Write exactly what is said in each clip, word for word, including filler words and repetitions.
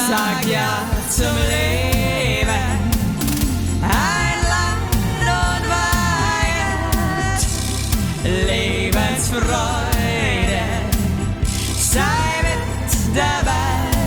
sag ja zum Leben. Ein Land und Weihend, Lebensfreude, sei mit dabei.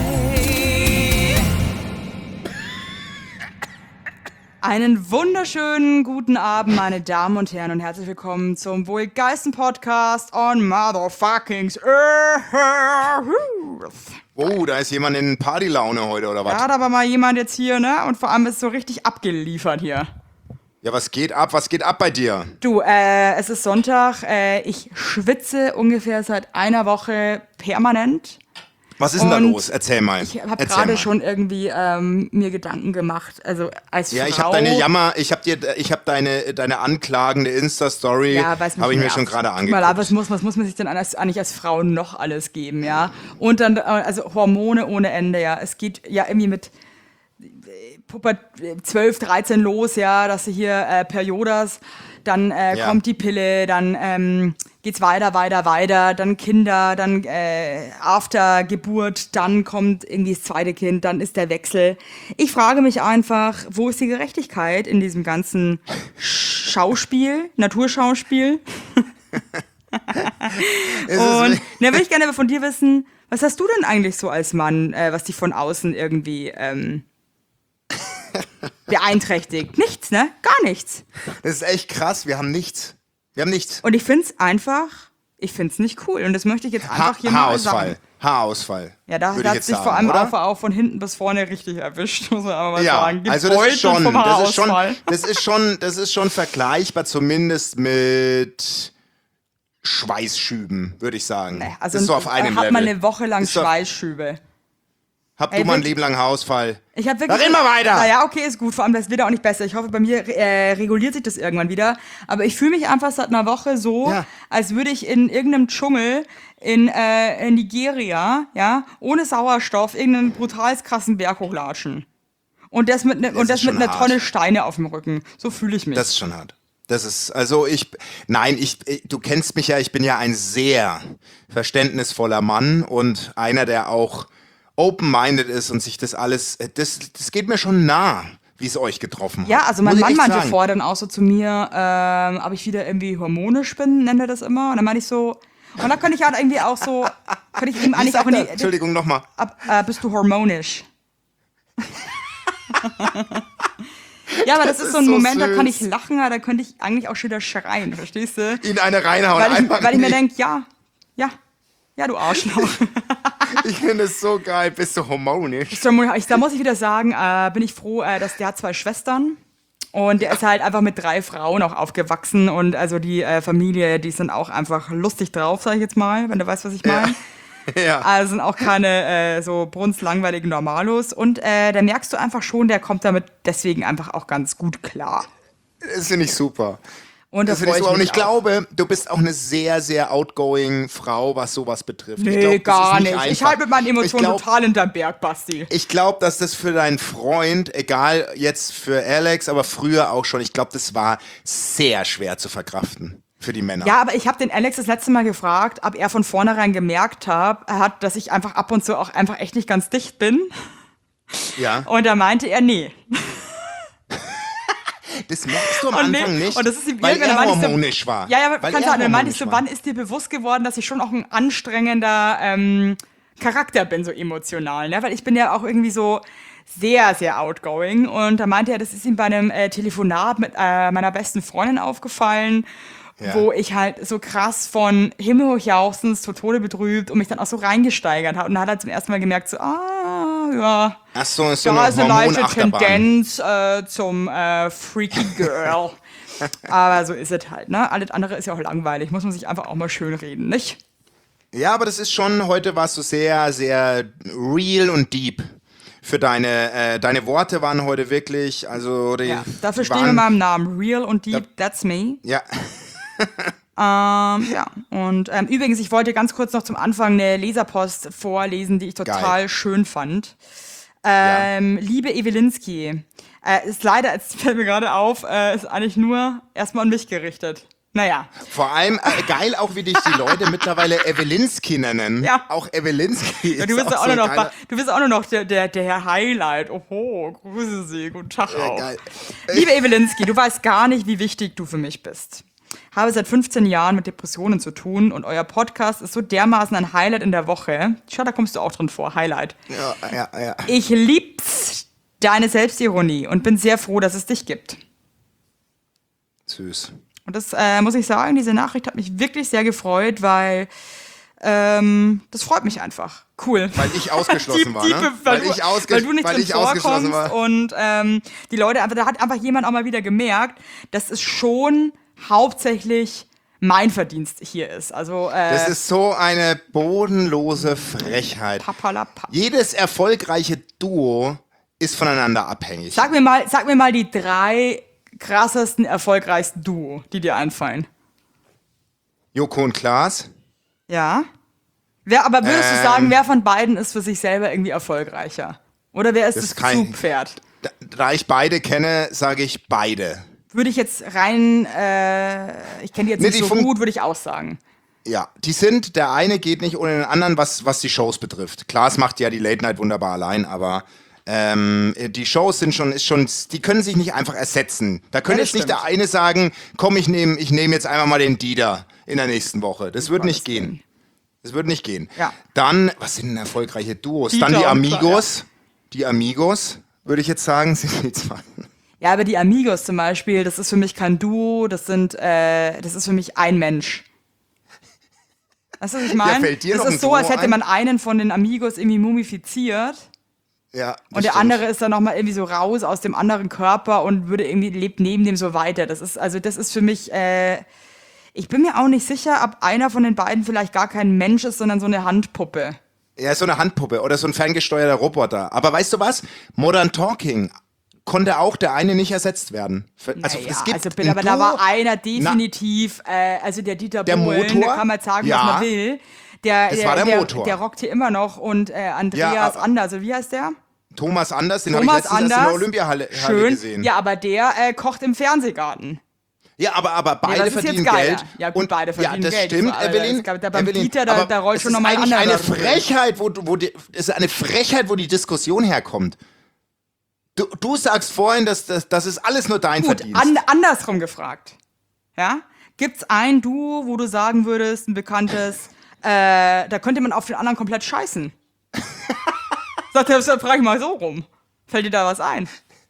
Einen wunderschönen guten Abend, meine Damen und Herren, und herzlich willkommen zum wohl geilsten Podcast on Motherfuckings Earth. Oh, da ist jemand in Partylaune heute, oder was? Ja, da war mal jemand jetzt hier, ne? Und vor allem ist so richtig abgeliefert hier. Ja, was geht ab? Was geht ab bei dir? Du, äh, es ist Sonntag. Äh, ich schwitze ungefähr seit einer Woche permanent. Was ist denn da los? Erzähl mal. Ich habe gerade schon irgendwie ähm, mir Gedanken gemacht, also als Ja, Frau. ich habe deine Jammer, ich habe dir, ich habe deine, deine anklagende Insta-Story, ja, habe ich mir schon gerade angeguckt. Mal, was muss, was muss man sich denn als, eigentlich als Frau noch alles geben, ja? Und dann, also Hormone ohne Ende, ja. Es geht ja irgendwie mit Puppe zwölf, dreizehn los, ja, dass sie hier äh, Periodas, dann äh, ja. kommt die Pille, dann ähm, geht's weiter, weiter, weiter, dann Kinder, dann äh, after Geburt, dann kommt irgendwie das zweite Kind, dann ist der Wechsel. Ich frage mich einfach, wo ist die Gerechtigkeit in diesem ganzen Schauspiel, Naturschauspiel? Und da würde ich gerne von dir wissen, was hast du denn eigentlich so als Mann, äh, was dich von außen irgendwie ähm, beeinträchtigt? Nichts, ne? Gar nichts. Das ist echt krass, wir haben nichts. Wir haben nichts. Und ich find's einfach, ich find's nicht cool. Und das möchte ich jetzt einfach ha- hier mal Haarausfall. sagen. Haarausfall. Ja, da würde ich hat jetzt sich sagen, vor allem oder? auch, auch von hinten bis vorne richtig erwischt, muss man aber mal Ja, sagen. also das ist schon, vom das ist schon, Haarausfall. das ist schon, das ist schon vergleichbar, zumindest mit Schweißschüben, würde ich sagen. Nee, also das ist so auf einem hat Level. man eine Woche lang Ist so- Schweißschübe. Habt Ey, du mal ein wirklich- Leben lang Haarausfall? Ich hab wirklich. Da reden wir weiter! Naja, okay, ist gut. Vor allem, das wird auch nicht besser. Ich hoffe, bei mir äh, reguliert sich das irgendwann wieder. Aber ich fühle mich einfach seit einer Woche so, Ja. als würde ich in irgendeinem Dschungel in, äh, in Nigeria, ja, ohne Sauerstoff, irgendeinen brutal krassen Berg hochlatschen. Und das mit, ne, und ist das mit schon einer hart. Tonne Steine auf dem Rücken. So fühle ich mich. Das ist schon hart. Das ist, also ich, nein, ich, ich, du kennst mich ja, ich bin ja ein sehr verständnisvoller Mann und einer, der auch open-minded ist und sich das alles, das, das geht mir schon nah, wie es euch getroffen hat. Ja, also mein Muss ich Mann echt meinte sagen. vorher dann auch so zu mir, ähm, ob ich wieder irgendwie hormonisch bin, nennt er das immer. Und dann meinte ich so, und dann könnte ich halt irgendwie auch so, könnte ich ihm Wie eigentlich sagt auch in er? die, Entschuldigung, nochmal. ab, äh, bist du hormonisch? Ja, aber das, Das ist so ist ein so Moment, da kann süß. ich lachen, aber da könnte ich eigentlich auch schon wieder schreien, verstehst du? In eine reinhauen, Weil ich, einfach weil ich mir nicht. denke, ja, ja, ja, du Arschloch. Ich finde es so geil, bist du hormonisch? Ich, da muss ich wieder sagen, äh, bin ich froh, äh, dass der hat zwei Schwestern. Und der ist halt einfach mit drei Frauen auch aufgewachsen. Und also die äh, Familie, die sind auch einfach lustig drauf, sag ich jetzt mal, wenn du weißt, was ich meine. Ja. Also sind auch keine äh, so brunzlangweiligen Normalos. Und äh, da merkst du einfach schon, der kommt damit deswegen einfach auch ganz gut klar. Das finde ich super. Und da Das finde freu ich super. Und mich ich auch. glaube, du bist auch eine sehr, sehr outgoing Frau, was sowas betrifft. ich Nee, glaub, das gar ist nicht. Ich einfach. halte mit meinen Emotionen Ich glaub- total hinterm Berg, Basti. Ich glaube, dass das für deinen Freund, egal jetzt für Alex, aber früher auch schon, ich glaube, das war sehr schwer zu verkraften für die Männer. Ja, aber ich habe den Alex das letzte Mal gefragt, ob er von vornherein gemerkt hab, hat, dass ich einfach ab und zu auch einfach echt nicht ganz dicht bin. Ja. Und da meinte er, nee. Das merkst du am Und, Anfang nee, nicht, und das ist ihm weil irgendwann, er dann meinte ich so- hormonisch war. Ja, ja, weil kannst er du, dann meinte ich hormonisch so, war. wann ist dir bewusst geworden, dass ich schon auch ein anstrengender ähm, Charakter bin, so emotional, ne? Weil ich bin ja auch irgendwie so sehr, sehr outgoing. Und da meinte er, das ist ihm bei einem äh, Telefonat mit äh, meiner besten Freundin aufgefallen, Ja. wo ich halt so krass von himmelhochjauchzend zu Tode betrübt und mich dann auch so reingesteigert habe. Und dann hat er zum ersten Mal gemerkt, so, ah, ja, Ach so, ist so da eine ist eine leichte Hormonachterbahn. Tendenz äh, zum äh, Freaky Girl. Aber so ist es halt, ne? Alles andere ist ja auch langweilig. Muss man sich einfach auch mal schön reden, nicht? Ja, aber das ist schon, heute warst du sehr, sehr real und deep. Für deine, äh, deine Worte waren heute wirklich, also die Ja, dafür stehen waren, wir meinem Namen. Real und deep, that's me. Ja, Ähm, ja, und ähm, übrigens, ich wollte ganz kurz noch zum Anfang eine Leserpost vorlesen, die ich total Geil. schön fand. Ähm, Liebe Ewelinski, äh, ist leider, es fällt mir gerade auf, äh, ist eigentlich nur erstmal an mich gerichtet. Naja. Vor allem äh, geil auch, wie dich die Leute mittlerweile Evelinski nennen. Ja. Auch Evelinski Ja, du ist bist ja auch auch so nur ein noch, geiler- du bist auch nur noch der, der, der Herr Highlight. Oho, grüße Sie, guten Tag Ja, auch. geil. Liebe Evelinski, du weißt gar nicht, wie wichtig du für mich bist. Habe seit fünfzehn Jahren mit Depressionen zu tun und euer Podcast ist so dermaßen ein Highlight in der Woche. Schau, da kommst du auch drin vor, Highlight. Ja, ja, ja. Ich lieb's, deine Selbstironie und bin sehr froh, dass es dich gibt. Süß. Und das äh, muss ich sagen, diese Nachricht hat mich wirklich sehr gefreut, weil ähm, das freut mich einfach. Cool. Weil ich ausgeschlossen Die- war, die- ne? weil, Weil du, ich ausge- weil du nicht weil drin ich ausgeschlossen vorkommst war. und ähm, die Leute einfach, da hat einfach jemand auch mal wieder gemerkt, dass es schon hauptsächlich mein Verdienst hier ist. Also äh, Das ist so eine bodenlose Frechheit. papalapap. Jedes erfolgreiche Duo ist voneinander abhängig. Sag mir mal, sag mir mal die drei krassesten, erfolgreichsten Duo, die dir einfallen. Joko und Klaas. Ja. Wer, aber würdest du Ähm. sagen, wer von beiden ist für sich selber irgendwie erfolgreicher? Oder wer ist Das das, kann ich- Zugpferd? Da, da ich beide kenne, sage ich beide. Würde ich jetzt rein, äh, ich kenne die jetzt Nee, nicht die so fun- gut, würde ich auch sagen. Ja, die sind, der eine geht nicht ohne den anderen, was, was die Shows betrifft. Klaas macht ja die Late Night wunderbar allein, aber ähm, die Shows sind schon, ist schon, die können sich nicht einfach ersetzen. Da könnte Ja, das jetzt nicht der stimmt. eine sagen, komm, ich nehme ich nehm jetzt einfach mal den Dieter in der nächsten Woche. Das wird nicht Gottes gehen. Willen. Das wird nicht gehen. Ja. Dann, was sind denn erfolgreiche Duos? Dieter Dann die und Amigos. Die Amigos, würde ich jetzt sagen, sind die zwei. Ja, aber die Amigos zum Beispiel, das ist für mich kein Duo, das sind, äh, das ist für mich ein Mensch. Weißt du, was ich meine? fällt dir Das noch ein ist so, Duo als hätte ein? man einen von den Amigos irgendwie mumifiziert. Ja, das Und der stimmt. andere ist dann nochmal irgendwie so raus aus dem anderen Körper und würde irgendwie, lebt neben dem so weiter. Das ist, also das ist für mich, äh, ich bin mir auch nicht sicher, ob einer von den beiden vielleicht gar kein Mensch ist, sondern so eine Handpuppe. Ja, so eine Handpuppe oder so ein ferngesteuerter Roboter. Aber weißt du was? Modern Talking konnte auch der eine nicht ersetzt werden. Für- Also Naja, es gibt also bitte, ein aber da Duo- war einer definitiv, äh, also der Dieter Der Bohlen, Motor? da kann man jetzt sagen, Ja. was man will. Der, Das der, war der der, Motor. der rockt hier immer noch und äh, Andreas Ja, aber- Anders, also wie heißt der? Thomas Anders, den habe ich Thomas letztens erst in der Anders. Olympiahalle Halle Schön. gesehen. Ja, aber der äh, kocht im Fernsehgarten. Ja, aber, aber beide das ist jetzt verdienen geiler. Geld. Ja, gut, beide verdienen ja, das Geld. stimmt, Das war- Evelyn. das gab- da beim Evelyn, Dieter, da- aber da rollt es schon ist noch mal ein eigentlich anderer eine drüber. Frechheit, wo, du- wo die, es ist eine Frechheit, wo die Diskussion herkommt. Du, du sagst vorhin, dass das, das ist alles nur dein Gut, Verdienst. an, andersrum gefragt. Ja? Gibt's ein Duo, wo du sagen würdest, ein bekanntes, äh, da könnte man auf den anderen komplett scheißen? Sagt er, das frage ich mal so rum. Fällt dir da was ein?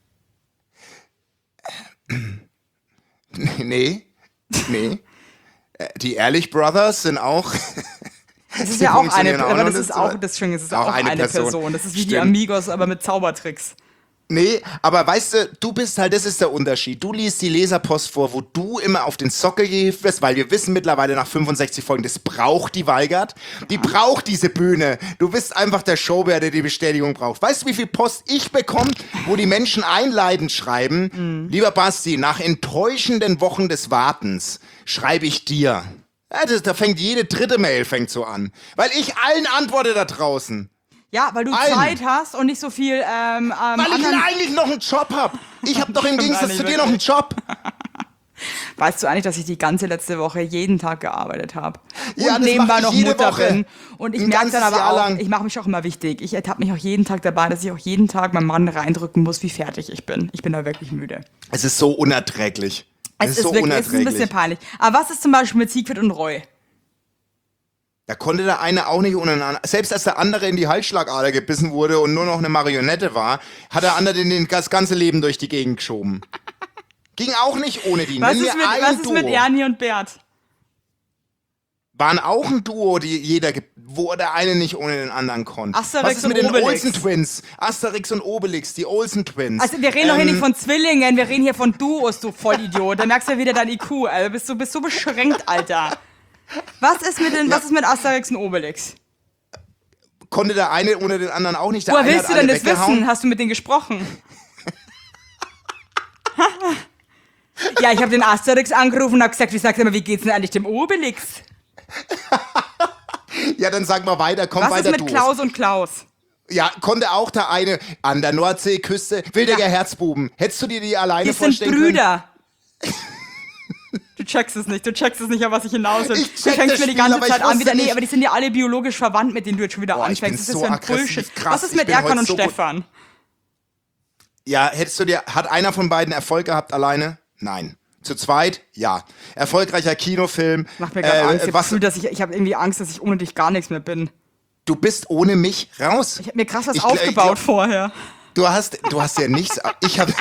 Nee, nee. Äh, Die Ehrlich Brothers sind auch. Das ist Die ja auch eine, funktionieren auch aber noch, das das ist ist auch, aber- das Schöne, das ist auch auch eine eine Person. Person. Das ist wie die Stimmt. Amigos, aber mit Zaubertricks. Nee, aber weißt du, du bist halt, das ist der Unterschied. Du liest die Leserpost vor, wo du immer auf den Sockel gehievt wirst, weil wir wissen mittlerweile nach fünfundsechzig Folgen, das braucht die Weigert. Die braucht diese Bühne. Du bist einfach der Showbär, der die Bestätigung braucht. Weißt du, wie viel Post ich bekomme, wo die Menschen einleitend schreiben? Lieber Basti, nach enttäuschenden Wochen des Wartens schreibe ich dir. Ja, das, da fängt jede dritte Mail fängt so an. Weil ich allen antworte da draußen. Ja, weil du Allen. Zeit hast und nicht so viel ähm, ähm, Weil ich anderen... eigentlich noch einen Job hab. Ich hab doch im Stimmt Gegensatz eigentlich zu dir noch einen Job. Weißt du eigentlich, dass ich die ganze letzte Woche jeden Tag gearbeitet habe? Und Ja, das nebenbei mach ich noch jede Mutter Woche. bin. Und ich Ein merke dann ganzes aber Jahr auch, lang. ich mache mich auch immer wichtig. Ich ertappe mich auch jeden Tag dabei, dass ich auch jeden Tag meinem Mann reindrücken muss, wie fertig ich bin. Ich bin da wirklich müde. Es ist so unerträglich. Es, Es, ist, so wirklich, es ist ein unerträglich. bisschen peinlich. Aber was ist zum Beispiel mit Siegfried und Roy? Da konnte der eine auch nicht ohne den anderen. Selbst als der andere in die Halsschlagader gebissen wurde und nur noch eine Marionette war, hat der andere den, den das ganze Leben durch die Gegend geschoben. Ging auch nicht ohne die. Was Nenn ist, mir mit, ein was ist Duo. mit Ernie und Bert? Waren auch ein Duo, die jeder, ge- wo der eine nicht ohne den anderen konnte. Asterix Was ist und mit den Obelix? Olsen Twins? Asterix und Obelix, die Olsen Twins. Also wir reden doch hier Ähm, nicht von Zwillingen, wir reden hier von Duos, du Vollidiot. Da merkst du ja wieder dein I Q. Also bist du bist so beschränkt, Alter. Was ist mit den, was ist mit Asterix und Obelix? Konnte der eine ohne den anderen auch nicht. Der Woher eine willst hat du denn alle das weggehauen. wissen? Hast du mit denen gesprochen? Ja, ich habe den Asterix angerufen und habe gesagt, wie sagst du mal, wie geht's denn eigentlich dem Obelix? Ja, dann sag mal weiter, komm Was weiter ist mit du. Klaus und Klaus? Ja, konnte auch der eine an der Nordseeküste, Wildecker Ja. Herzbuben. Hättest du dir die alleine Die sind vorstellen können? Brüder. Du checkst es nicht, du checkst es nicht, auf was ich hinaus will. Ich Du check fängst das mir die Spiel, ganze aber ich Zeit an, wieder, wusste nee, nicht- aber die sind ja alle biologisch verwandt, mit denen du jetzt schon wieder Boah, ich bin anfängst. Das ist so für ein aggressiv, Bullshit. krass, Was ist ich mit bin Erkan heute und so gut. Stefan? Ja, hättest du dir, hat einer von beiden Erfolg gehabt alleine? Nein. Zu zweit? Ja. Erfolgreicher Kinofilm. Macht mir gerade Äh, Angst. Ich habe was, Gefühl, dass ich, ich habe irgendwie Angst, dass ich ohne dich gar nichts mehr bin. du bist ohne mich raus. Ich habe mir krass was Ich gl- ich aufgebaut glaub- vorher. Du hast, du hast ja nichts. Ich habe.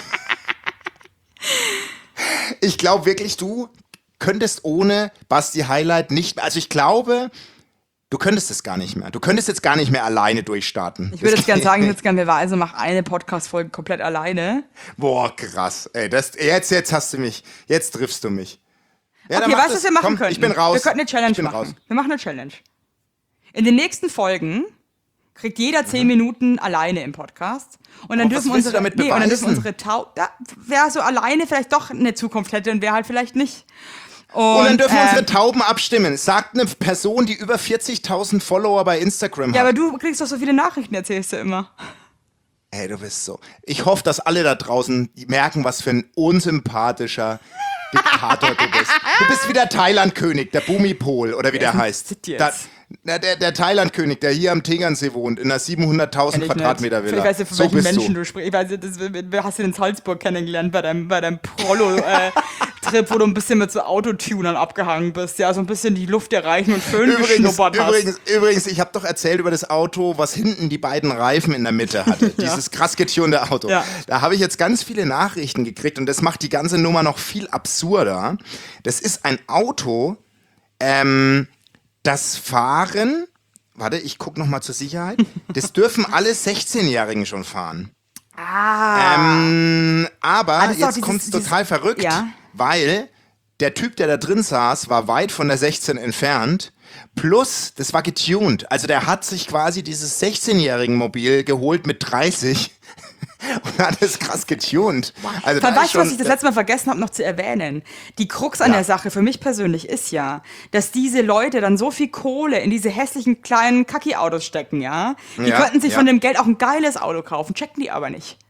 Ich glaube wirklich, du könntest ohne Basti Highlight nicht mehr. Also ich glaube, du könntest es gar nicht mehr. Du könntest jetzt gar nicht mehr alleine durchstarten. Ich würde Das jetzt gerne geht sagen, ich nicht. würde jetzt gerne, wir also mach eine Podcast-Folge komplett alleine. Boah, krass. Ey, das, jetzt, jetzt hast du mich. Jetzt triffst du mich. Ja, dann Okay, mach weißt du, was das. wir machen Komm, könnten? Ich bin raus. Wir könnten eine Challenge ich bin machen. raus. Wir machen eine Challenge. In den nächsten Folgen kriegt jeder zehn Minuten alleine im Podcast. Und dann Oh, was dürfen willst du unsere, damit nee, und dann dürfen beweisen? unsere Tau da, wer so alleine vielleicht doch eine Zukunft hätte und wer halt vielleicht nicht. Und, Und dann dürfen ähm, unsere Tauben abstimmen. Sagt eine Person, die über vierzigtausend Follower bei Instagram Ja, hat. aber du kriegst doch so viele Nachrichten, erzählst du immer. Ey, du bist so. Ich hoffe, dass alle da draußen merken, was für ein unsympathischer Diktator du bist. Du bist wie der Thailand-König, der Bumipol oder wie der heißt. das jetzt? Da, na, der der Thailand-König, der hier am Tegernsee wohnt, in einer siebenhunderttausend Kenn ich Quadratmeter nicht. Villa. Ich weiß nicht, von so welchen bist Menschen du. du, sprichst. Ich weiß nicht, das, wer hast du in Salzburg kennengelernt bei deinem, bei deinem Prollo-Trip, wo du ein bisschen mit so Autotunern abgehangen bist, ja, so ein bisschen die Luft erreichen und Föhn Übrigens, geschnuppert hast. übrigens, übrigens, ich habe doch erzählt über das Auto, was hinten die beiden Reifen in der Mitte hatte. Dieses krass getunte Auto. Ja. Da habe ich jetzt ganz viele Nachrichten gekriegt und das macht die ganze Nummer noch viel absurder. Das ist ein Auto, ähm, das Fahren, warte, ich gucke nochmal zur Sicherheit, das dürfen alle sechzehnjährigen schon fahren. Ah. Ähm, aber Ah, das ist doch jetzt dieses- kommt's dieses- total verrückt, Ja. weil der Typ, der da drin saß, war weit von der sechzehn entfernt. Plus, das war getuned. Also der hat sich quasi dieses sechzehnjährigen Mobil geholt mit dreißig und hat es krass getuned. Also Weißt da du, ist schon, was ich das letzte Mal vergessen habe, noch zu erwähnen? Die Krux an Ja. der Sache für mich persönlich ist ja, dass diese Leute dann so viel Kohle in diese hässlichen kleinen Kacki-Autos stecken, ja? Die Ja, könnten sich ja. von dem Geld auch ein geiles Auto kaufen, checken die aber nicht.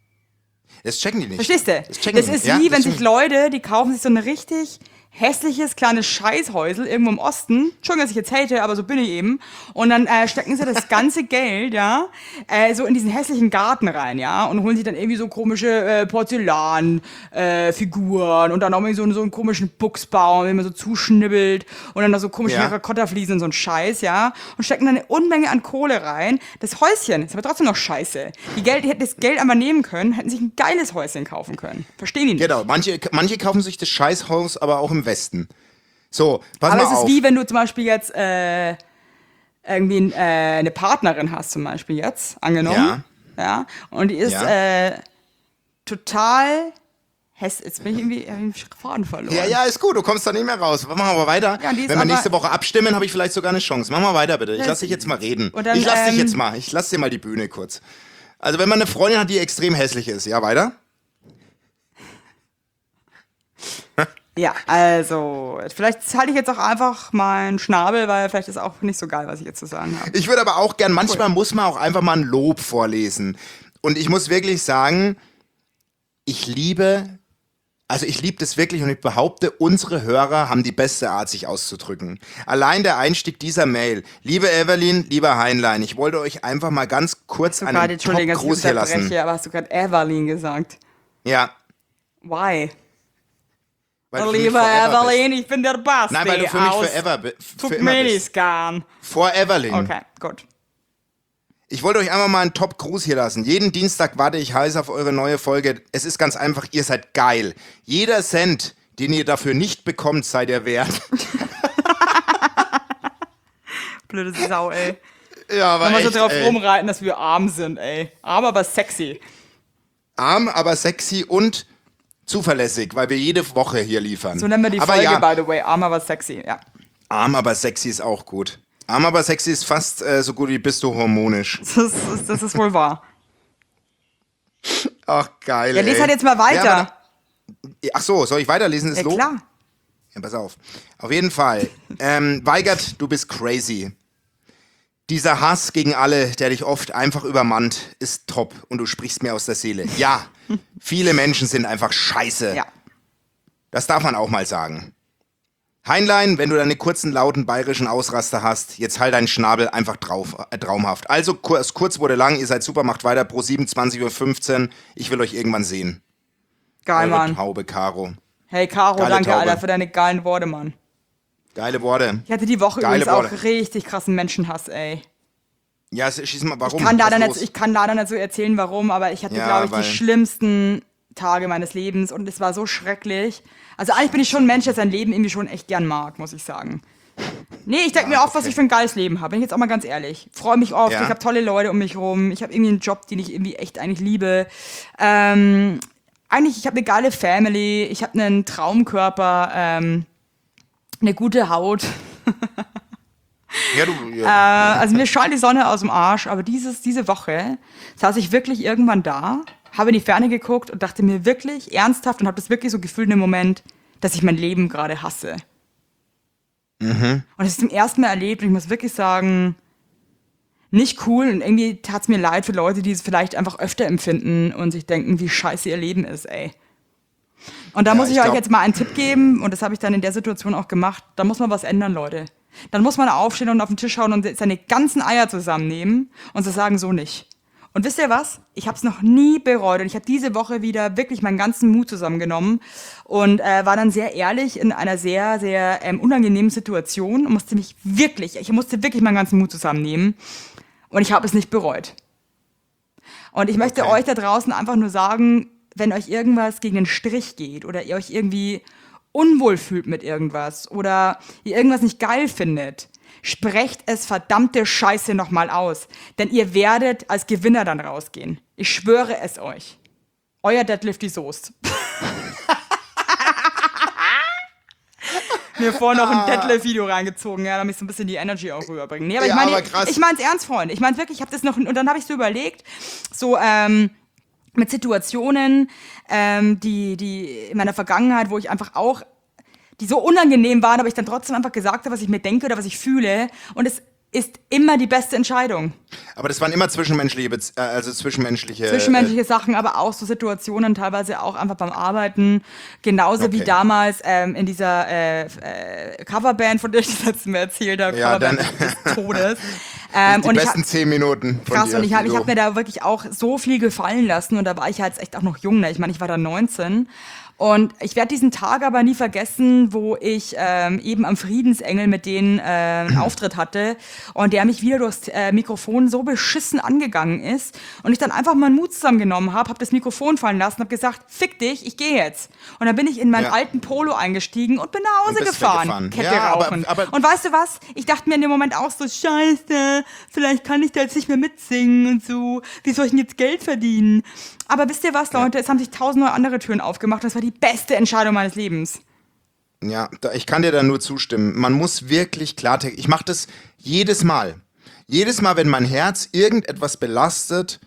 das checken die nicht. Verstehst du? Das, checken Das die ist nicht. Ja, wie, das wenn checken sich die. Leute, die kaufen sich so ein richtig hässliches kleines Scheißhäusel irgendwo im Osten. Entschuldigung, dass ich jetzt hate, aber so bin ich eben. Und dann äh, stecken sie das ganze Geld, ja, äh, so in diesen hässlichen Garten rein, ja, und holen sich dann irgendwie so komische äh, Porzellanfiguren äh, Figuren und dann auch irgendwie so, so einen komischen Buchsbaum, den man so zuschnibbelt und dann noch so komische Ja. Terrakotta-Fliesen und so ein Scheiß, ja, und stecken dann eine Unmenge an Kohle rein. Das Häuschen ist aber trotzdem noch scheiße. Die, Geld, die hätten das Geld einmal nehmen können, hätten sich ein geiles Häuschen kaufen können. Verstehen die nicht? Genau, manche, manche kaufen sich das Scheißhaus aber auch im Westen. So, pass Aber mal es ist auf. wie wenn du zum Beispiel jetzt äh, irgendwie äh, eine Partnerin hast, zum Beispiel jetzt, angenommen. Ja. ja und die ist Ja. äh, total hässlich. Jetzt bin ich irgendwie, hab ich den Faden verloren. Ja, ja, ist gut, du kommst da nicht mehr raus. Machen wir weiter. Ja, die ist Wenn wir aber- nächste Woche abstimmen, habe ich vielleicht sogar eine Chance. Mach mal weiter, bitte. Ich Ja, lass dich jetzt mal reden. und dann, ich lass dich ähm, jetzt mal. Ich lass dir mal die Bühne kurz. Also, wenn man eine Freundin hat, die extrem hässlich ist, ja, weiter? Ja, also, vielleicht halte ich jetzt auch einfach meinen Schnabel, weil vielleicht ist auch nicht so geil, was ich jetzt zu sagen habe. Ich würde aber auch gern, manchmal muss man auch einfach mal ein Lob vorlesen. Und ich muss wirklich sagen, ich liebe, also ich liebe das wirklich und ich behaupte, unsere Hörer haben die beste Art, sich auszudrücken. Allein der Einstieg dieser Mail. Liebe Evelyn, lieber Heinlein, ich wollte euch einfach mal ganz kurz Du gerade, einen Entschuldigung, dass ich Top-Gruß hier lassen. unterbreche, aber hast du gerade Evelyn gesagt? Ja. Why? Weil du für mich Liebe forever bist. Evelyn, ich bin der Basti. Nein, weil du für mich aus forever, bi- für immer bist. Turkmenistan. For Evelyn. Okay, gut. Ich wollte euch einfach mal einen Top-Gruß hier lassen. Jeden Dienstag warte ich heiß auf eure neue Folge. Es ist ganz einfach, ihr seid geil. Jeder Cent, den ihr dafür nicht bekommt, seid ihr wert. Blöde Sau, ey. Ja, aber Wenn wir so echt, drauf ey. rumreiten, dass wir arm sind, ey. Arm, aber sexy. Arm, aber sexy und zuverlässig, weil wir jede Woche hier liefern. So nennen wir die aber Folge, ja, by the way. Arm, aber sexy, ja. arm, aber sexy ist auch gut. Arm, aber sexy ist fast äh, so gut wie bist du hormonisch. Das ist, das ist wohl wahr. Ach, geil, Ja, lies ey. halt jetzt mal weiter. Ja, aber da, ach so, soll ich weiterlesen, das Ja, Lob? klar. Ja, pass auf. Auf jeden Fall. Ähm, Weigert, du bist crazy. Dieser Hass gegen alle, der dich oft einfach übermannt, ist top und du sprichst mir aus der Seele. Ja, viele Menschen sind einfach scheiße. Ja. Das darf man auch mal sagen. Heinlein, wenn du deine kurzen, lauten bayerischen Ausraster hast, jetzt halt deinen Schnabel einfach drauf, äh, traumhaft. Also, kurz, kurz wurde lang, ihr seid super, macht weiter, pro sieben, zwanzig Uhr fünfzehn. Ich will euch irgendwann sehen. Geil, Eure Mann. Taube, Caro. Hey, Caro, Geile danke, Taube. Alter, für deine geilen Worte, Mann. Geile Worte. Ich hatte die Woche Geile übrigens auch Worte. richtig krassen Menschenhass, ey. Ja, s- schieß mal, warum? Ich kann, Was leider ist nicht, los? ich kann leider nicht so erzählen, warum, aber ich hatte, Ja, glaube ich, weil- die schlimmsten Tage meines Lebens und es war so schrecklich. Also eigentlich bin ich schon ein Mensch, der sein Leben irgendwie schon echt gern mag, muss ich sagen. Nee, ich denke Ja, mir oft, was okay. ich für ein geiles Leben habe. Bin ich jetzt auch mal ganz ehrlich. Freue mich oft, Ja. ich habe tolle Leute um mich rum, ich habe irgendwie einen Job, den ich irgendwie echt eigentlich liebe. Ähm, eigentlich, ich habe eine geile Family, ich habe einen Traumkörper, ähm, eine gute Haut. Ja, du, ja. Äh, also mir scheint die Sonne aus dem Arsch, aber dieses, diese Woche saß ich wirklich irgendwann da, habe in die Ferne geguckt und dachte mir wirklich ernsthaft und habe das wirklich so gefühlt in dem Moment, dass ich mein Leben gerade hasse. Und das ist zum ersten Mal erlebt und ich muss wirklich sagen, nicht cool und irgendwie tat es mir leid für Leute, die es vielleicht einfach öfter empfinden und sich denken, wie scheiße ihr Leben ist, ey. Und da Ja, muss ich, ich euch glaub- jetzt mal einen Tipp geben und das habe ich dann in der Situation auch gemacht. Da muss man was ändern, Leute. Dann muss man aufstehen und auf den Tisch schauen und seine ganzen Eier zusammennehmen und zu sagen, so nicht. Und wisst ihr was? Ich habe es noch nie bereut und ich habe diese Woche wieder wirklich meinen ganzen Mut zusammengenommen und äh, war dann sehr ehrlich in einer sehr, sehr ähm, unangenehmen Situation und musste mich wirklich, ich musste wirklich meinen ganzen Mut zusammennehmen und ich habe es nicht bereut. Und ich möchte Okay. euch da draußen einfach nur sagen, wenn euch irgendwas gegen den Strich geht oder ihr euch irgendwie unwohl fühlt mit irgendwas oder ihr irgendwas nicht geil findet, sprecht es verdammte Scheiße nochmal aus. Denn ihr werdet als Gewinner dann rausgehen. Ich schwöre es euch. Euer Deadlift die Soest. Mir vorhin noch ein Deadlift-Video reingezogen, ja, damit ich so ein bisschen die Energy auch rüberbringen. Nee, aber Ja, ich meine, aber krass. ich meine es ernst, Freunde. Ich meine wirklich, ich habe das noch, und dann habe ich so überlegt, so, ähm, mit Situationen, ähm, die, die in meiner Vergangenheit, wo ich einfach auch, die so unangenehm waren, aber ich dann trotzdem einfach gesagt habe, was ich mir denke oder was ich fühle. Und es ist immer die beste Entscheidung. Aber das waren immer zwischenmenschliche, Bez äh, also zwischenmenschliche. Zwischenmenschliche Sachen, aber auch so Situationen, teilweise auch einfach beim Arbeiten. Genauso wie Okay. damals ähm, in dieser äh, äh, Coverband, von der ich das letzte Mal erzählt habe, Ja, Coverband dann- des Todes. Äh, Ähm, die und ich besten hab, zehn Minuten von krass, dir. und ich habe ich so. hab mir da wirklich auch so viel gefallen lassen und da war ich halt echt auch noch jung, ne? Ich meine, ich war da neunzehn. Und ich werde diesen Tag aber nie vergessen, wo ich ähm, eben am Friedensengel mit denen äh, einen Auftritt hatte und der mich wieder durchs äh, Mikrofon so beschissen angegangen ist und ich dann einfach meinen Mut zusammengenommen habe, habe das Mikrofon fallen lassen, habe gesagt, fick dich, ich gehe jetzt. Und dann bin ich in meinen Ja. alten Polo eingestiegen und bin nach Hause Und bist gefahren, weggefahren. Kette Ja, aber- rauchen. aber- Und weißt du was? Ich dachte mir in dem Moment auch so, scheiße, vielleicht kann ich da jetzt nicht mehr mitsingen und so. Wie soll ich denn jetzt Geld verdienen? Aber wisst ihr was, Leute? Es haben sich tausend neue andere Türen aufgemacht. Das war die beste Entscheidung meines Lebens. Ja, da, ich kann dir da nur zustimmen. Man muss wirklich Klartext. Ich mache das jedes Mal. Jedes Mal, wenn mein Herz irgendetwas belastet,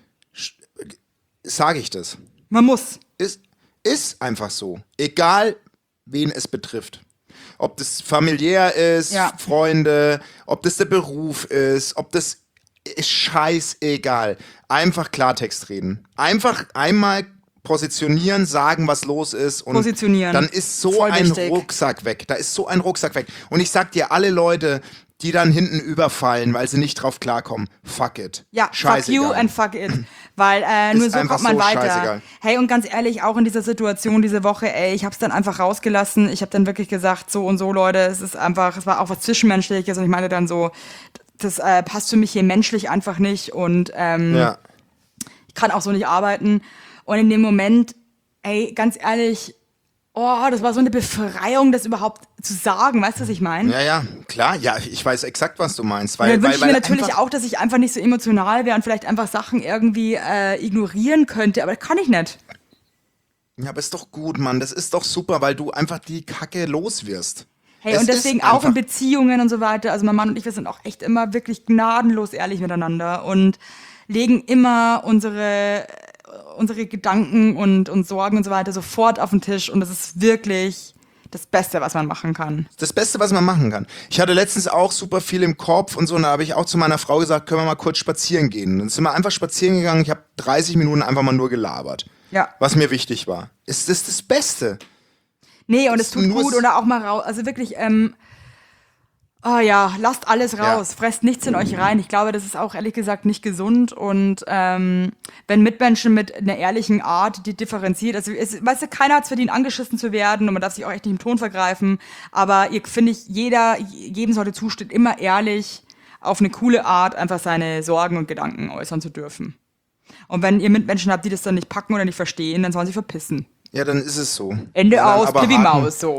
sage ich das. Man muss. Ist, ist einfach so. Egal, wen es betrifft. Ob das familiär ist, Ja. Freunde, ob das der Beruf ist, ob das ist scheißegal. Einfach Klartext reden. Einfach einmal positionieren, sagen, was los ist und Positionieren. dann ist so Voll ein wichtig. Rucksack weg. Da ist so ein Rucksack weg. Und ich sag dir, alle Leute, die dann hinten überfallen, weil sie nicht drauf klarkommen, fuck it. Ja, fuck you and fuck it. Weil äh, nur Ist so einfach kommt man so weiter. scheißegal. Hey, und ganz ehrlich, auch in dieser Situation diese Woche, ey, ich hab's dann einfach rausgelassen. Ich habe dann wirklich gesagt, so und so, Leute, es ist einfach, es war auch was Zwischenmenschliches und ich meinte dann so, das äh, passt für mich hier menschlich einfach nicht und ähm, Ja. ich kann auch so nicht arbeiten. Und in dem Moment, ey, ganz ehrlich, oh, das war so eine Befreiung, das überhaupt zu sagen, weißt du, was ich meine? Ja, ja, klar. Ja, ich weiß exakt, was du meinst. Weil, Und dann weil, wünsche ich weil mir natürlich einfach, auch, dass ich einfach nicht so emotional wäre und vielleicht einfach Sachen irgendwie äh, ignorieren könnte, aber das kann ich nicht. Ja, aber ist doch gut, Mann. Das ist doch super, weil du einfach die Kacke los wirst. Hey, Es und deswegen ist auch in einfach- Beziehungen und so weiter. Also mein Mann und ich, wir sind auch echt immer wirklich gnadenlos ehrlich miteinander und legen immer unsere, unsere Gedanken und, und Sorgen und so weiter sofort auf den Tisch und das ist wirklich das Beste, was man machen kann. Das Beste, was man machen kann. Ich hatte letztens auch super viel im Kopf und so, und da habe ich auch zu meiner Frau gesagt, können wir mal kurz spazieren gehen. Dann sind wir einfach spazieren gegangen. Ich habe dreißig Minuten einfach mal nur gelabert. Ja. Was mir wichtig war. Ist das das Beste? Nee, und es tut Nur gut s- oder auch mal raus. Also wirklich, ähm, oh ja, lasst alles raus, Ja. fresst nichts in euch rein. Ich glaube, das ist auch ehrlich gesagt nicht gesund. Und ähm, wenn Mitmenschen mit einer ehrlichen Art, die differenziert, also es, weißt du, keiner hat es verdient, angeschissen zu werden und man darf sich auch echt nicht im Ton vergreifen. Aber ihr finde ich, jeder, jedem sollte zustehen, immer ehrlich auf eine coole Art einfach seine Sorgen und Gedanken äußern zu dürfen. Und wenn ihr Mitmenschen habt, die das dann nicht packen oder nicht verstehen, dann sollen sie verpissen. Ja, dann ist es so. Ende Ja, dann aus, aber Pippi Haken. Maus, so.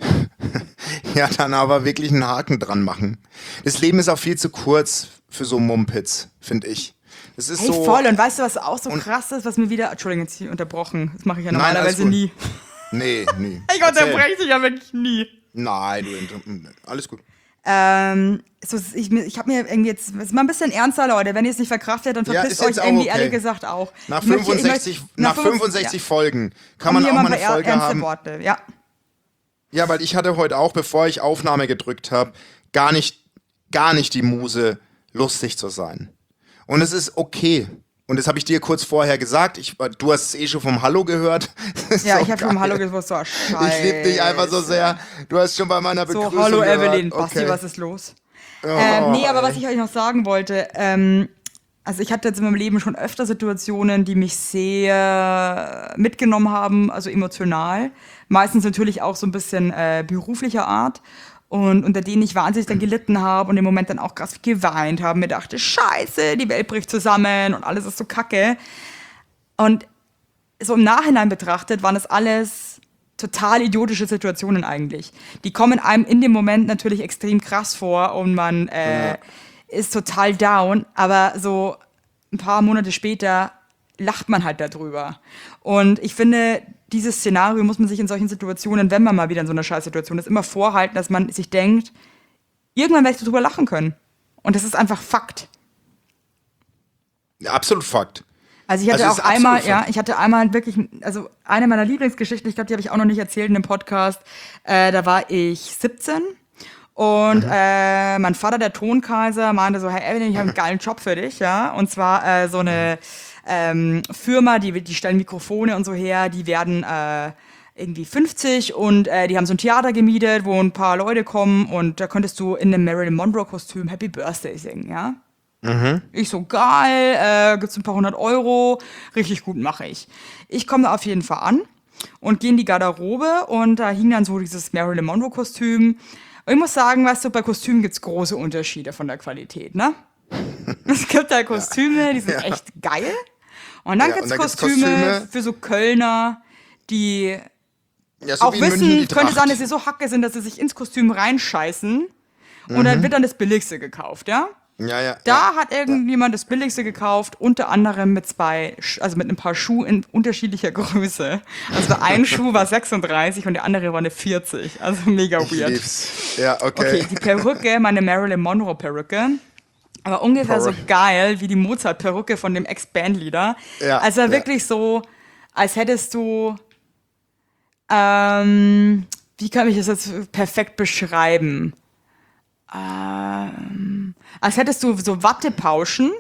Ja, dann aber wirklich einen Haken dran machen. Das Leben ist auch viel zu kurz für so Mumpitz, finde ich. Es ist Hey, so. voll. Und weißt du, was auch so und- krass ist, was mir wieder. Entschuldigung, jetzt hier unterbrochen. Das mache ich ja Nein, alles normalerweise gut. nie. Nee, nee. Ich Erzähl. unterbreche dich ja wirklich nie. Nein, du inter- alles gut. Ähm, so, ich ich habe mir irgendwie jetzt. Es ist mal ein bisschen ernster, Leute. Wenn ihr es nicht verkraftet, dann Ja, verpisst ist jetzt euch auch irgendwie, okay. ehrlich gesagt, auch. Nach Ich möchte- ich fünfundsechzig, möchte- nach fünf- fünfundsechzig ja. Folgen kann Kommen man hier auch mal mal ein eine paar Folge ernste haben. Worte. Ja. Ja, weil ich hatte heute auch, bevor ich Aufnahme gedrückt habe, gar nicht, gar nicht die Muse, lustig zu sein. Und es ist okay. Und das habe ich dir kurz vorher gesagt. Ich, du hast es eh schon vom Hallo gehört. Das ist Ja, so ich habe schon geil. Hallo gesagt, so, scheiße. Ich liebe dich einfach so sehr. Du hast schon bei meiner So, Begrüßung hallo gehört. Evelyn, Basti, Okay. was ist los? Oh, ähm, nee, aber ey. was ich euch noch sagen wollte, ähm, also ich hatte jetzt in meinem Leben schon öfter Situationen, die mich sehr mitgenommen haben, also emotional. Meistens natürlich auch so ein bisschen äh, beruflicher Art. Und unter denen ich wahnsinnig dann gelitten habe und im Moment dann auch krass geweint habe. Mir dachte, scheiße, die Welt bricht zusammen und alles ist so kacke. Und so im Nachhinein betrachtet waren das alles total idiotische Situationen eigentlich. Die kommen einem in dem Moment natürlich extrem krass vor und man äh, Ja. ist total down, aber so ein paar Monate später lacht man halt darüber. Und ich finde, dieses Szenario muss man sich in solchen Situationen, wenn man mal wieder in so einer Scheißsituation ist, immer vorhalten, dass man sich denkt, irgendwann werde ich darüber lachen können. Und das ist einfach Fakt. Ja, absolut Fakt. Also ich hatte Also es auch ist einmal, absolut ja, Fakt. ich hatte einmal wirklich, also eine meiner Lieblingsgeschichten, ich glaube, die habe ich auch noch nicht erzählt in dem Podcast, äh, da war ich siebzehn und Mhm. äh, mein Vater, der Tonkaiser, meinte so, hey Evelyn, ich habe einen geilen Job für dich, ja, und zwar äh, so eine ähm, Firma, die, die stellen Mikrofone und so her, die werden äh, irgendwie fünfzig und äh, die haben so ein Theater gemietet, wo ein paar Leute kommen und da könntest du in einem Marilyn Monroe-Kostüm Happy Birthday singen, ja. Ich so, geil, äh, gibt's ein paar hundert Euro, richtig gut mache ich. Ich komme da auf jeden Fall an und gehe in die Garderobe und da hing dann so dieses Marilyn Monroe-Kostüm. Und ich muss sagen, weißt du, bei Kostümen gibt's große Unterschiede von der Qualität, ne? Es gibt da Kostüme, die sind Ja. echt geil. Und dann Ja, gibt's und dann gibt's Kostüme, Kostüme- für so Kölner, die Ja, so auch wie in München die wissen, könnte Tracht. sein, dass sie so hacke sind, dass sie sich ins Kostüm reinscheißen und dann wird dann das Billigste gekauft, ja? Ja, ja. Da ja. hat irgendjemand das Billigste gekauft, unter anderem mit zwei, Sch- also mit ein paar Schuhen in unterschiedlicher Größe. Also ein Schuh war sechsunddreißig und der andere war eine vierzig. Also mega Ich weird. lieb's. Ja, okay. Okay, die Perücke, meine Marilyn Monroe Perücke, aber ungefähr so Perücke. geil wie die Mozart-Perücke von dem Ex-Bandleader. Ja, Also ja. wirklich so, als hättest du, ähm, wie kann ich das jetzt perfekt beschreiben? Ähm, als hättest du so Wattepauschen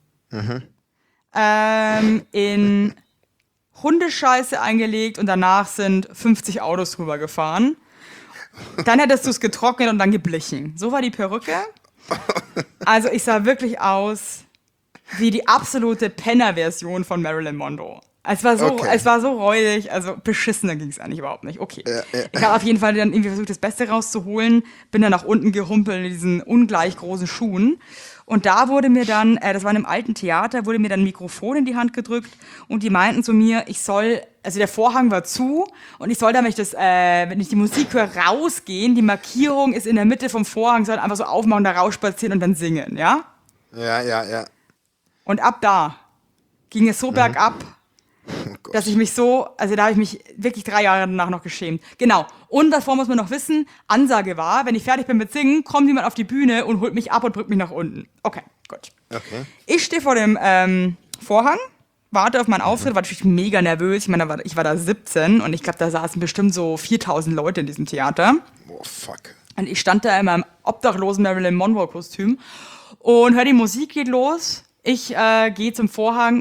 ähm, in Hundescheiße eingelegt und danach sind fünfzig Autos drüber gefahren. Dann hättest du es getrocknet und dann geblichen. So war die Perücke. Also ich sah wirklich aus wie die absolute Penner-Version von Marilyn Monroe. Es war so, Okay. es war so räudig, also beschissener ging es eigentlich überhaupt nicht. Okay. Ja, ja. Ich habe auf jeden Fall dann irgendwie versucht, das Beste rauszuholen, bin dann nach unten gehumpelt in diesen ungleich großen Schuhen. Und da wurde mir dann, äh, das war in einem alten Theater, wurde mir dann ein Mikrofon in die Hand gedrückt und die meinten zu mir, ich soll, also der Vorhang war zu und ich soll dann, wenn ich das, äh, wenn ich die Musik höre, rausgehen. Die Markierung ist in der Mitte vom Vorhang, soll einfach so aufmachen, da rausspazieren und dann singen, ja? Ja, ja, ja. Und ab da ging es so bergab, Oh Gott. dass ich mich so, also da habe ich mich wirklich drei Jahre danach noch geschämt. Genau. Und davor muss man noch wissen, Ansage war, wenn ich fertig bin mit Singen, kommt jemand auf die Bühne und holt mich ab und drückt mich nach unten. Okay, gut. Okay. Ich stehe vor dem ähm, Vorhang, warte auf meinen Auftritt, war natürlich mega nervös. Ich meine, da war, ich war da siebzehn und ich glaube, da saßen bestimmt so viertausend Leute in diesem Theater. Oh, fuck. Und ich stand da in meinem obdachlosen Marilyn Monroe-Kostüm und hör, die Musik geht los. Ich äh, gehe zum Vorhang,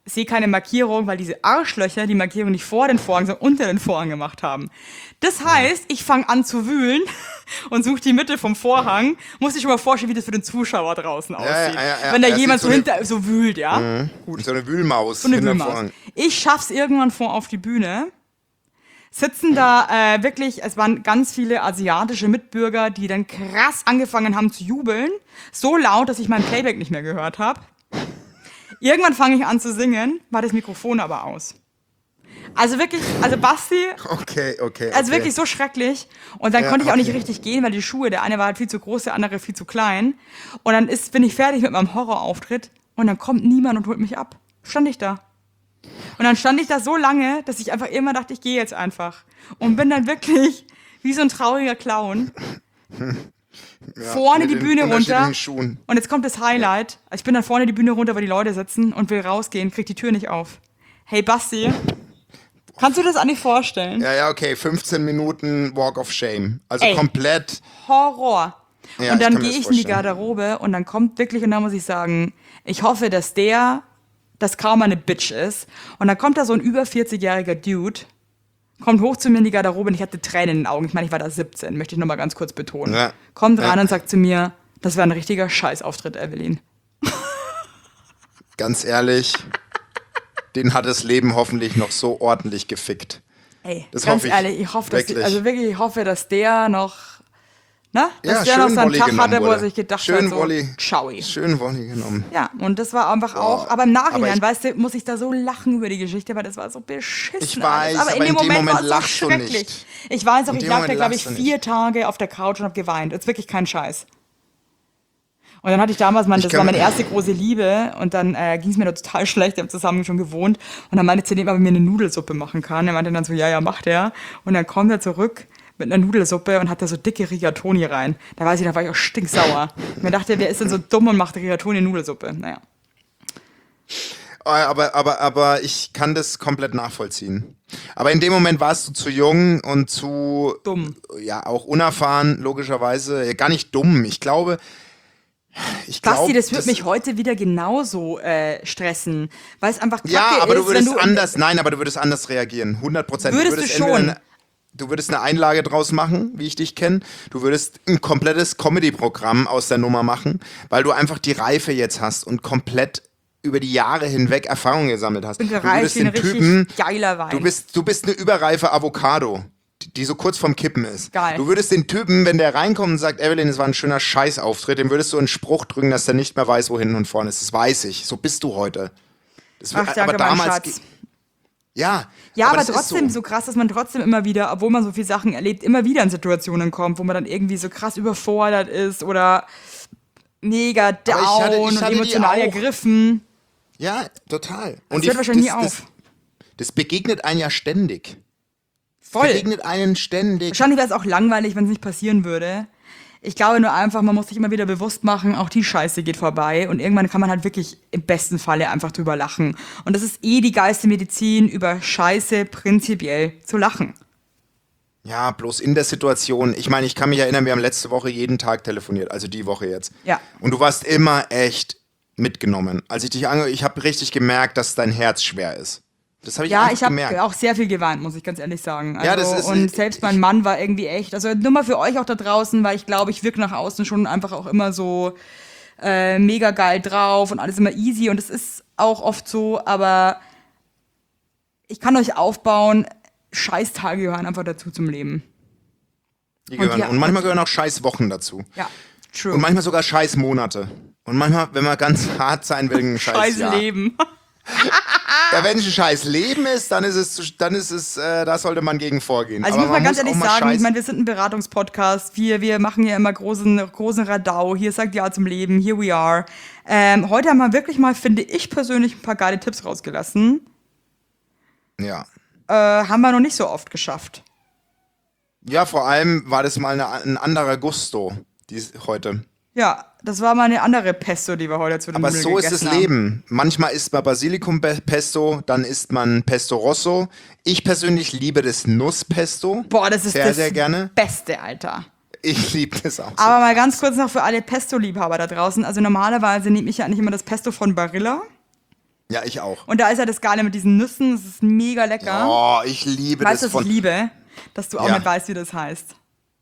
sehe keine Markierung, weil diese Arschlöcher die Markierung nicht vor den Vorhang, sondern unter den Vorhang gemacht haben. Das heißt, ich fange an zu wühlen und suche die Mitte vom Vorhang. Muss ich schon mal vorstellen, wie das für den Zuschauer draußen aussieht. ja, ja, ja. Wenn da Er jemand sieht so so hinter so wühlt, ja. Mhm. So eine Wühlmaus. So eine hinterm Wühlmaus. Vorhang. Ich schaff's irgendwann vor auf die Bühne. Sitzen da äh, wirklich, es waren ganz viele asiatische Mitbürger, die dann krass angefangen haben zu jubeln. So laut, dass ich mein Playback nicht mehr gehört habe. Irgendwann fange ich an zu singen, war das Mikrofon aber aus. Also wirklich, also Basti, Okay, okay, okay. also wirklich so schrecklich. Und dann Ja, konnte ich auch nicht okay. richtig gehen, weil die Schuhe, der eine war halt viel zu groß, der andere viel zu klein. Und dann ist, bin ich fertig mit meinem Horrorauftritt und dann kommt niemand und holt mich ab. Stand ich da. Und dann stand ich da so lange, dass ich einfach immer dachte, ich gehe jetzt einfach. Und bin dann wirklich wie so ein trauriger Clown Ja, vorne mit die den Bühne runter. unterschiedlichen Schuhen. Und jetzt kommt das Highlight. Ich bin dann vorne die Bühne runter, weil die Leute sitzen und will rausgehen, krieg die Tür nicht auf. Hey Basti, kannst du das eigentlich vorstellen? Ja, ja, okay, fünfzehn Minuten Walk of Shame. Also Ey. komplett. Horror. Ja, und ich dann kann mir gehe das ich in die vorstellen. Garderobe und dann kommt wirklich, und da muss ich sagen, ich hoffe, dass der, dass kaum eine Bitch ist. Und dann kommt da so ein über vierzig-jähriger Dude, kommt hoch zu mir in die Garderobe und ich hatte Tränen in den Augen. Ich meine, ich war da siebzehn, möchte ich nochmal ganz kurz betonen. Ja. Kommt rein Ja. und sagt zu mir, das war ein richtiger Scheißauftritt, Evelyn. Ganz ehrlich, den hat das Leben hoffentlich noch so ordentlich gefickt. Ey, Das ganz hoffe ich ehrlich, ich hoffe, dass die, wirklich. also wirklich, ich hoffe, dass der noch, na, dass Ja, der noch schön seinen Volley Tag genommen hatte, wo er wurde. sich gedacht Schön hat, so, Volley. Tschaui. Schön Volley genommen. Ja, und das war einfach auch, Boah, aber im Nachhinein, aber ich- weißt du, muss ich da so lachen über die Geschichte, weil das war so beschissen. Ich weiß, alles. aber, in aber dem in dem Moment, Moment war es lachst so du schrecklich. nicht. Ich weiß auch, In ich dem lag da, Moment glaube ich, lachst du nicht. vier Tage auf der Couch und habe geweint. Das ist wirklich kein Scheiß. Und dann hatte ich damals, mein, Ich das kann war meine mir- erste große Liebe und dann äh, ging es mir da total schlecht, wir haben zusammen schon gewohnt und dann meinte Zedem, ob er mir eine Nudelsuppe machen kann. Er meinte dann so, ja, ja, macht er. Und dann kommt er zurück mit einer Nudelsuppe und hat da so dicke Rigatoni rein. Da weiß ich, da war ich auch stinksauer. Und mir dachte, wer ist denn so dumm und macht Rigatoni in Nudelsuppe? Naja. Aber, aber, aber ich kann das komplett nachvollziehen. Aber in dem Moment warst du zu jung und zu, Dumm. ja, auch unerfahren, logischerweise. Ja, gar nicht dumm. Ich glaube, ich glaube. Basti, das wird mich heute wieder genauso äh, stressen, weil es einfach Kacke Ja, aber ist, du würdest wenn du anders, nein, aber du würdest anders reagieren. hundert Prozent. Würdest du entweder schon? Eine, du würdest eine Einlage draus machen, wie ich dich kenne. Du würdest ein komplettes Comedy-Programm aus der Nummer machen, weil du einfach die Reife jetzt hast und komplett über die Jahre hinweg Erfahrung gesammelt hast. bin Du gereift würdest wie ein den richtig Typen, geiler Wein. du bist, du bist eine überreife Avocado, die, die so kurz vorm Kippen ist. Geil. Du würdest den Typen, wenn der reinkommt und sagt, Evelyn, es war ein schöner Scheißauftritt, dem würdest du einen Spruch drücken, dass der nicht mehr weiß, wo hinten und vorne ist. Das weiß ich. So bist du heute. Das, Ach, danke, mein Schatz. Ja, Ja, aber, das ist trotzdem so. so. krass, dass man trotzdem immer wieder, obwohl man so viele Sachen erlebt, immer wieder in Situationen kommt, wo man dann irgendwie so krass überfordert ist oder mega down ich hatte- ich und hatte die emotional auch. ergriffen. Ja, total. Das die- hört wahrscheinlich nie das, auf. Das, das begegnet einen ja ständig. Voll. Begegnet einen ständig. Wahrscheinlich wäre es auch langweilig, wenn es nicht passieren würde. Ich glaube nur einfach, man muss sich immer wieder bewusst machen, auch die Scheiße geht vorbei und irgendwann kann man halt wirklich im besten Falle einfach drüber lachen. Und das ist eh die geilste Medizin, über Scheiße prinzipiell zu lachen. Ja, bloß in der Situation. Ich meine, ich kann mich erinnern, wir haben letzte Woche jeden Tag telefoniert, also die Woche jetzt. Ja. Und du warst immer echt mitgenommen. Als ich dich ange... Ich habe richtig gemerkt, dass dein Herz schwer ist. Das habe ich Ja, einfach ich habe gemerkt. auch sehr viel geweint, muss ich ganz ehrlich sagen. Also, Ja, das ist- und selbst mein Mann war irgendwie echt, also nur mal für euch auch da draußen, weil ich glaube, ich wirke nach außen schon einfach auch immer so äh, mega geil drauf und alles immer easy und es ist auch oft so, aber ich kann euch aufbauen, Scheißtage gehören einfach dazu zum Leben. Die gehören. und ja- und manchmal gehören auch scheiß Wochen dazu. Ja, true. Und manchmal sogar scheiß Monate. Und manchmal, wenn man ganz hart sein will, ein scheiß, Scheiß Jahr. Leben. Ja, wenn es ein scheiß Leben ist, dann ist es, zu- dann ist es, äh, da sollte man gegen vorgehen. Also ich Aber muss mal man ganz muss ehrlich auch mal sagen, ich scheiß- meine, wir sind ein Beratungspodcast, wir, wir machen ja immer großen, großen Radau, hier sagt Ja zum Leben, here we are. Ähm, heute haben wir wirklich mal, finde ich persönlich, ein paar geile Tipps rausgelassen. Ja. Äh, haben wir noch nicht so oft geschafft. Ja, vor allem war das mal eine, ein anderer Gusto, dies, heute. Ja, das war mal eine andere Pesto, die wir heute zu den Aber Nudeln so ist gegessen das haben. Leben. Manchmal isst man Basilikum-Pesto, dann isst man Pesto Rosso. Ich persönlich liebe das Nusspesto. Boah, das ist sehr, das sehr gerne. Beste, Alter. Ich liebe das auch. So. Aber mal ganz kurz noch für alle Pesto-Liebhaber da draußen. Also normalerweise nehme ich ja eigentlich immer das Pesto von Barilla. Ja, ich auch. Und da ist ja das Geile mit diesen Nüssen, das ist mega lecker. Oh, ich liebe weißt du, das was von... ich liebe? Dass du auch Ja. nicht weißt, wie das heißt.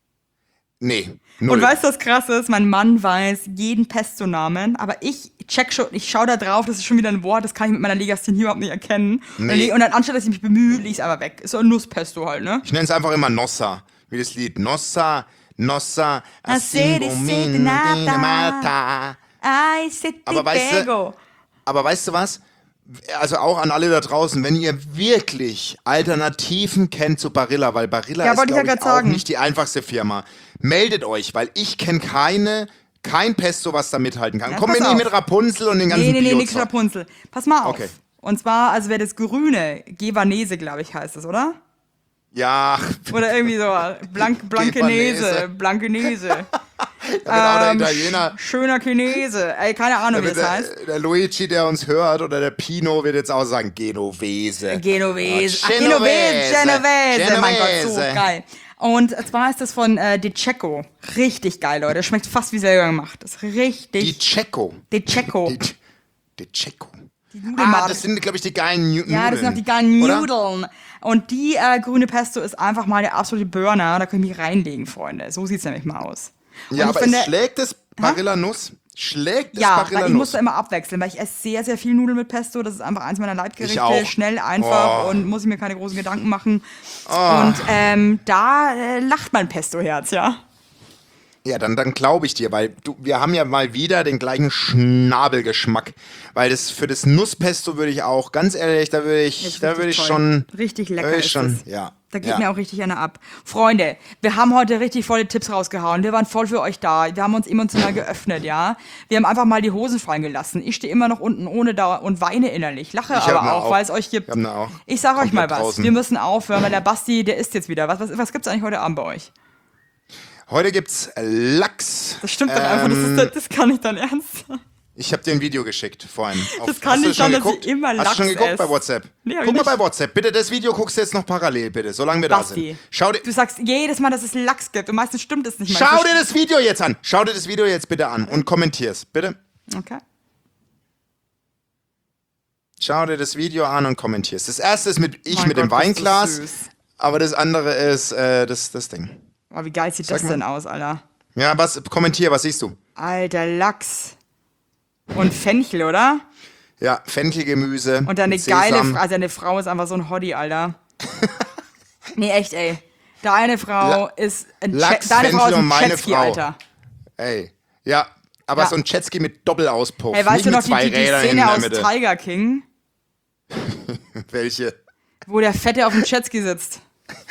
Nee, null. Und weißt du, was krass ist? Mein Mann weiß jeden Pesto-Namen, aber ich check schon, ich schaue da drauf, das ist schon wieder ein Wort, das kann ich mit meiner Legasthenie überhaupt nicht erkennen. Nee. Und dann, anstatt dass ich mich bemühe, lege ich es einfach weg. Ist so ein Nusspesto halt, ne? Ich nenne es einfach immer Nossa, wie das Lied. Nossa, Nossa, I said it, said it, nada. Mata. Ay, se te Aber weißt du- pego. Aber weißt du was? Also auch an alle da draußen, wenn ihr wirklich Alternativen kennt zu Barilla, weil Barilla Ja, ist, wollte ich ja glaube ich, grad auch sagen. nicht die einfachste Firma. Meldet euch, weil ich kenne keine, kein Pesto, was da mithalten kann. Ja, Komm mir pass nicht auf. mit Rapunzel und den ganzen Nee, nee, nee, nix Bio-Zeug. Rapunzel. Pass mal auf. Okay. Und zwar, also wer das grüne, Gevanese, glaube ich, heißt es, oder? Ja, Oder irgendwie so, Blank, Blankenese, Blankenese. damit auch der Ähm, Italiener, sch- Schöner Chinese. Ey, keine Ahnung, wie damit das heißt. der, der Luigi, der uns hört, oder der Pino wird jetzt auch sagen, Genovese. Genovese. Ach, Ah, Genovese, Genovese. Mein Gott, so Genovese. geil. Und zwar ist das von äh, De Cecco. Richtig geil, Leute. Schmeckt fast wie selber gemacht. Das ist Die richtig. Checo. De Cecco. Die, die Checo. Nudelmarke. Ah, das sind, glaube ich, die geilen Nu- Nudeln. Ja, das sind auch die geilen oder? Nudeln. Und die äh, grüne Pesto ist einfach mal der absolute Burner. Da können wir mich reinlegen, Freunde. So sieht's nämlich mal aus. Und Ja, ich aber finde, es schlägt das Barilla-Nuss? Schlägt das ja, weil Barilla-Nuss? ich muss da immer abwechseln, weil ich esse sehr, sehr viel Nudeln mit Pesto. Das ist einfach eins meiner Leibgerichte. Ich auch. Schnell, einfach Oh. und muss ich mir keine großen Gedanken machen. Und ähm, da äh, lacht mein Pesto-Herz, ja. Ja, dann, dann glaube ich dir, weil du, wir haben ja mal wieder den gleichen Schnabelgeschmack. Weil das für das Nusspesto würde ich auch, ganz ehrlich, da würde ich, Ist da richtig würde ich toll. schon. Richtig lecker würde ich ist schon, es. ja. Da geht ja. mir auch richtig einer ab. Freunde, wir haben heute richtig volle Tipps rausgehauen. Wir waren voll für euch da. Wir haben uns emotional geöffnet, ja. Wir haben einfach mal die Hosen fallen gelassen. Ich stehe immer noch unten ohne Dauer und weine innerlich. Lache Ich hab aber ne auch, auch. weil es euch gibt. Ich hab ne auch. Ich sag euch mal Komplett was. draußen. Wir müssen aufhören, weil der Basti, der isst jetzt wieder. Was, was, was gibt's eigentlich heute Abend bei euch? Heute gibt's Lachs. Das stimmt doch einfach. Das, ist, das kann nicht dein Ernst sein. Ich habe dir ein Video geschickt vorhin. Das kann hast du nicht schon sein, dass geguckt? ich immer Hast du Lachs schon geguckt esse. bei WhatsApp? Nee, hab Guck ich mal bei nicht. WhatsApp. Bitte, das Video guckst du jetzt noch parallel, bitte, solange wir da Basti, sind. Schau dir, du sagst jedes Mal, dass es Lachs gibt und meistens stimmt es nicht mal. schau Ich dir das Video jetzt an. Schau dir das Video jetzt bitte an und kommentier's, bitte. Okay. Schau dir das Video an und kommentier's. Das erste ist mit ich Mein mit dem Gott, bist du Weinglas, süß. aber das andere ist äh, das, das Ding. Oh, wie geil sieht Sag das mal. denn aus, Alter? Ja, was, kommentier, was siehst du? Alter Lachs. Und Fenchel, oder? Ja, Fenchelgemüse. Und deine mit geile, Sesam. Fra- also deine Frau ist einfach so ein Hottie, Alter. Nee, echt, ey. Deine Frau La- ist ein Lachs, Jet- Deine Frau ist Fenchel und ein meine Jetski, Frau. Alter. Ey, ja, aber Ja. so ein Jetski mit Doppelauspuff. Hey, weißt nicht du noch mit die, zwei die, die Rädern in Szene der aus Mitte. Tiger King, Welche? wo der Fette auf dem Jetski sitzt?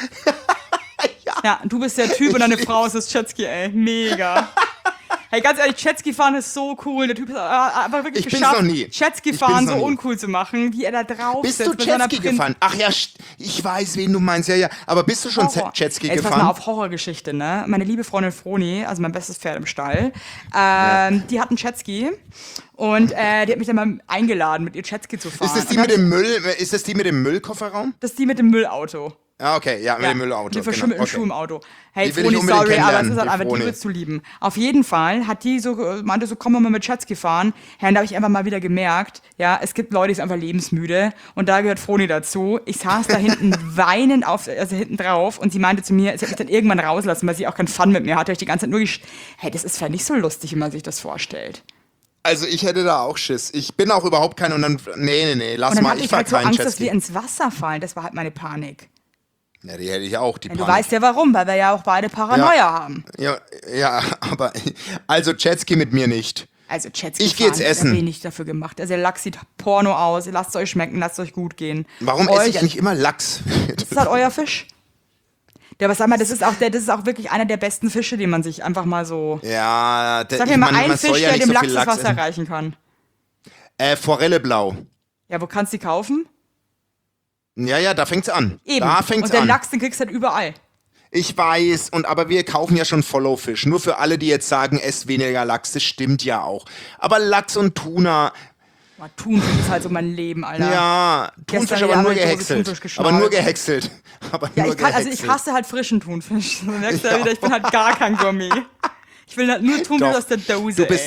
Ja, du bist der Typ und deine Frau ist das Jetski, ey. Mega. Hey, ganz ehrlich, Jetski fahren ist so cool. Der Typ ist äh, einfach wirklich Ich bin's geschafft, noch nie. Jetski Ich fahren bin's so noch nie. uncool zu machen, wie er da drauf Bist sitzt. du mit seiner Jetski Prin- gefahren? Ach ja, st- ich weiß, wen du meinst. Ja, ja. Aber bist du schon Horror. Jetski Jetzt pass mal gefahren? auf Horrorgeschichte, ne? Meine liebe Freundin Froni, also mein bestes Pferd im Stall, ähm, die hat einen Jetski und äh, die hat mich dann mal eingeladen, mit ihr Jetski zu fahren. Ist das die Und mit dann- dem Müll? Ist das die mit dem Müllkofferraum? Das ist die mit dem Müllauto. Ja, okay, ja, mit Ja, dem Müllauto. Die verschimmelten genau. Schuhe im okay. Auto. Hey, Die will ich Froni, unbedingt sorry, aber es kennenlernen, ist halt die einfach, die Froni. willst du lieben. Auf jeden Fall hat die so, äh, meinte so, komm mal mit Jetski fahren. Ja, und da habe ich einfach mal wieder gemerkt, ja, es gibt Leute, die sind einfach lebensmüde und da gehört Froni dazu. Ich saß da hinten weinend auf, also hinten drauf und sie meinte zu mir, sie hat mich dann irgendwann rauslassen, weil sie auch keinen Fun mit mir hatte. Ich die ganze Zeit nur gesch hey, das ist vielleicht nicht so lustig, wie man sich das vorstellt. Also ich hätte da auch Schiss. Ich bin auch überhaupt kein und dann, nee, nee, nee, lass Und dann mal, hatte ich ich fahr halt so keinen Angst, dass wir Jetski. ins Wasser fallen. Das war halt meine Panik. Ja, die hätte ich auch, die Du Panik. weißt ja warum, weil wir ja auch beide Paranoia Ja. haben. Ja, ja, aber, also Jetski mit mir nicht. Also Jetski Ich geh jetzt fahren, da essen. bin ich nicht dafür gemacht. Also der Lachs sieht Porno aus. Lasst es euch schmecken, lasst es euch gut gehen. Warum euch, esse ich eigentlich immer Lachs? Das ist halt euer Fisch. Ja, aber sag mal, das ist auch der, das ist auch wirklich einer der besten Fische, den man sich einfach mal so. Ja, der, Sag ich mir mal mein, einen man soll Fisch, ja der nicht dem so Lachs viel das Lachs Wasser essen. erreichen kann. Äh, Forelle blau. Ja, wo kannst du die kaufen? Ja, ja, da fängt's an. Eben. Da fängt's Und den an. Lachs, den kriegst du halt überall. Ich weiß, und aber wir kaufen ja schon Follow-Fisch. Nur für alle, die jetzt sagen, esst weniger Lachs, das stimmt ja auch. Aber Lachs und Tuna, Mal Thunfisch ist halt so mein Leben, Alter. ja, Thunfisch Gestern aber haben nur wir Dose gehäckselt. Thunfisch geschnallt. Aber nur gehäckselt. Aber Ja, nur ich kann, also gehäckselt. ich hasse halt frischen Thunfisch. Du merkst ja Ja. wieder, ich bin halt gar kein Gourmet. Ich will halt nur Thunfisch Doch. aus der Dose, Du bist, ey.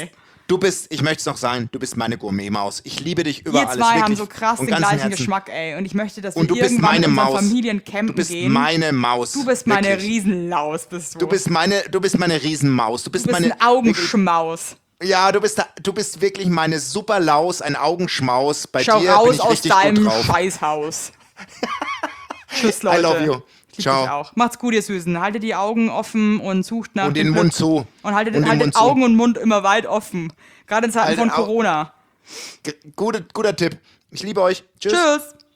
Du bist, ich möchte es noch sein, du bist meine Gourmet-Maus. Ich liebe dich über Wir alles. zwei wirklich haben so krass von den ganzem gleichen Herzen. Geschmack, ey. Und ich möchte, dass wir Und du bist irgendwann meine mit unseren Maus. Familien campen Du bist gehen. meine Maus. Du bist meine wirklich. Riesenlaus, bist du. Du bist meine, du bist meine Riesenmaus. Du bist, Du bist meine ein Augenschmaus. Wirklich, ja, du bist, da, du bist wirklich meine Superlaus, ein Augenschmaus. Bei Schau dir bin raus ich aus richtig gut deinem drauf. Scheißhaus. Tschüss, Leute. I love you. Ich lieb Ciao. dich auch. Macht's gut, ihr Süßen. Haltet die Augen offen und sucht nach Und dem den Glück. Mund zu. Und haltet, Und den haltet Mund zu. Augen und Mund immer weit offen. Gerade in Zeiten Haltet von Au- Corona. G- Guter, guter Tipp. Ich liebe euch. Tschüss. Tschüss.